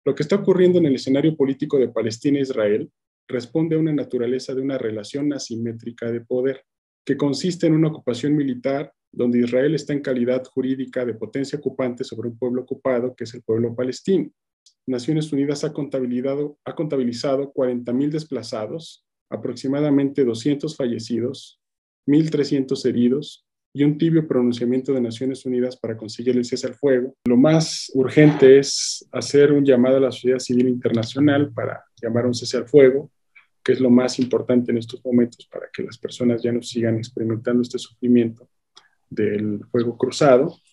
Lo que está ocurriendo en el escenario político de Palestina e Israel responde a una naturaleza de una relación asimétrica de poder, que consiste en una ocupación militar donde Israel está en calidad jurídica de potencia ocupante sobre un pueblo ocupado, que es el pueblo palestino. Naciones Unidas ha contabilizado 40,000 desplazados, aproximadamente 200 fallecidos, 1,300 heridos y un tibio pronunciamiento de Naciones Unidas para conseguir el cese al fuego. Lo más urgente es hacer un llamado a la sociedad civil internacional para llamar a un cese al fuego, que es lo más importante en estos momentos para que las personas ya no sigan experimentando este sufrimiento del fuego cruzado.